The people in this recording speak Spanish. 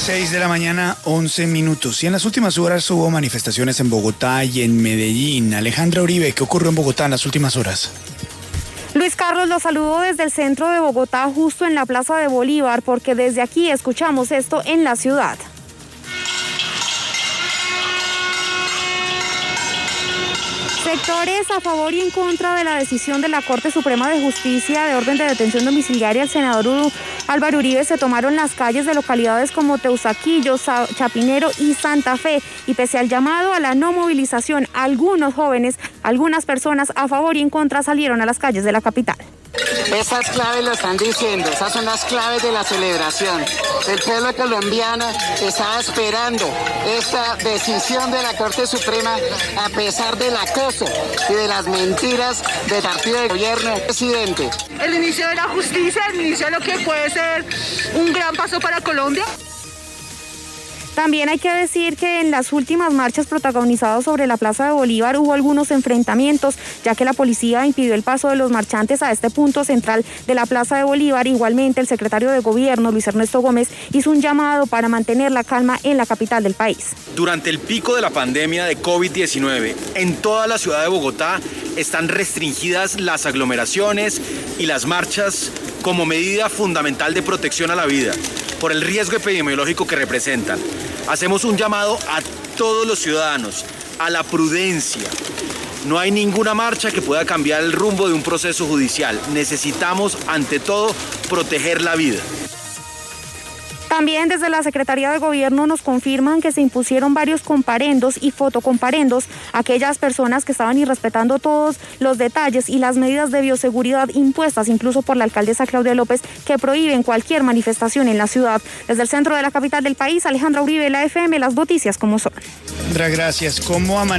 6 de la mañana, 11 minutos. Y en las últimas horas hubo manifestaciones en Bogotá y en Medellín. Alejandra Uribe, ¿qué ocurrió en Bogotá en las últimas horas? Luis Carlos, los saludo desde el centro de Bogotá, justo en la Plaza de Bolívar, porque desde aquí escuchamos esto en la ciudad. Sectores a favor y en contra de la decisión de la Corte Suprema de Justicia de orden de detención domiciliaria al senador Álvaro Uribe se tomaron las calles de localidades como Teusaquillo, Chapinero y Santa Fe. Y pese al llamado a la no movilización, algunos jóvenes, algunas personas a favor y en contra salieron a las calles de la capital. Esas claves lo están diciendo, esas son las claves de la celebración. El pueblo colombiano estaba esperando esta decisión de la Corte Suprema a pesar del acoso y de las mentiras del partido de gobierno del presidente. El inicio de la justicia, el inicio de lo que puede ser un gran paso para Colombia. También hay que decir que en las últimas marchas protagonizadas sobre la Plaza de Bolívar hubo algunos enfrentamientos, ya que la policía impidió el paso de los marchantes a este punto central de la Plaza de Bolívar. Igualmente, el secretario de Gobierno, Luis Ernesto Gómez, hizo un llamado para mantener la calma en la capital del país. Durante el pico de la pandemia de COVID-19, en toda la ciudad de Bogotá están restringidas las aglomeraciones y las marchas como medida fundamental de protección a la vida, por el riesgo epidemiológico que representan. Hacemos un llamado a todos los ciudadanos, a la prudencia. No hay ninguna marcha que pueda cambiar el rumbo de un proceso judicial. Necesitamos, ante todo, proteger la vida. También desde la Secretaría de Gobierno nos confirman que se impusieron varios comparendos y fotocomparendos a aquellas personas que estaban irrespetando todos los detalles y las medidas de bioseguridad impuestas incluso por la alcaldesa Claudia López, que prohíben cualquier manifestación en la ciudad. Desde el centro de la capital del país, Alejandra Uribe, la FM, las noticias como son. Alejandra, gracias. ¿Cómo amanece?